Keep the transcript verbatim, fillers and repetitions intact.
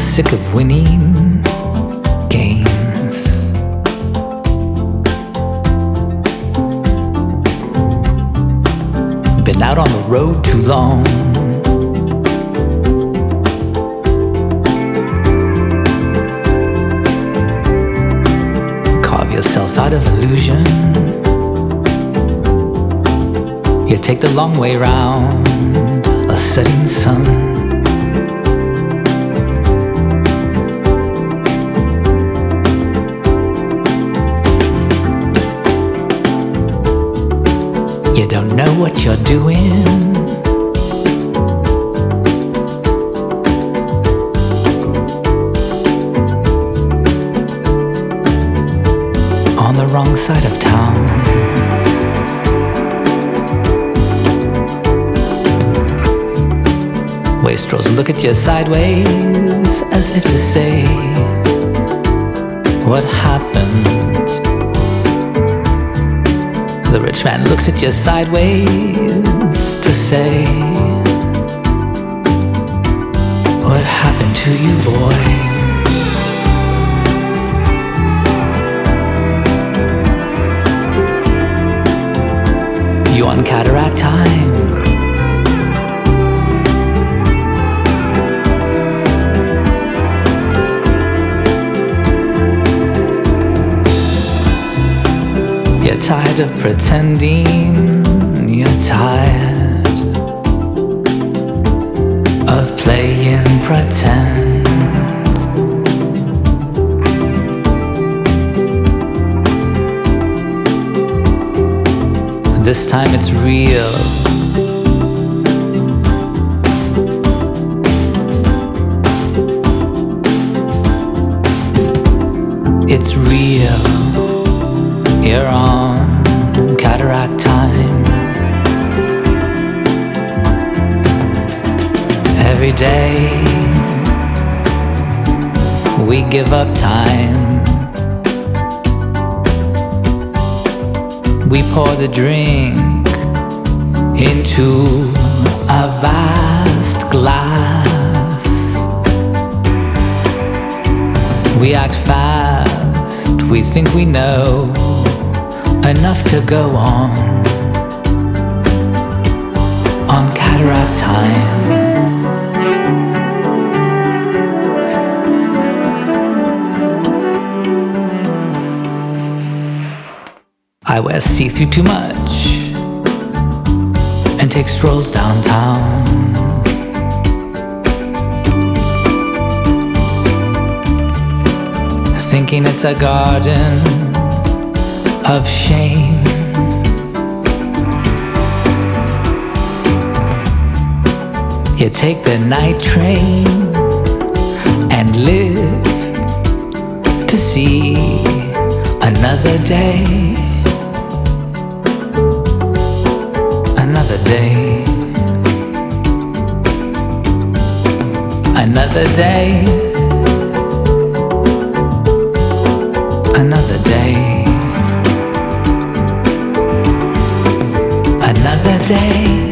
sick of winning games. Been out on the road too long. Carve yourself out of illusion. You take the long way round a setting sun. You don't know what you're doing. On the wrong side of town. Wastrels look at you sideways as if to say, what happened? The rich man looks at you sideways to say, what happened to you, boy? You on cataract time. You're tired of pretending, you're tired of playing pretend. This time it's real. It's real. You're on cataract time. Every day we give up time. We pour the drink into a vast glass. We act fast, we think we know enough to go on, on cataract time. I wear see-through too much and take strolls downtown. Thinking it's a garden of shame. You take the night train and live to see another day. Another day. Another day. Another day. Another day.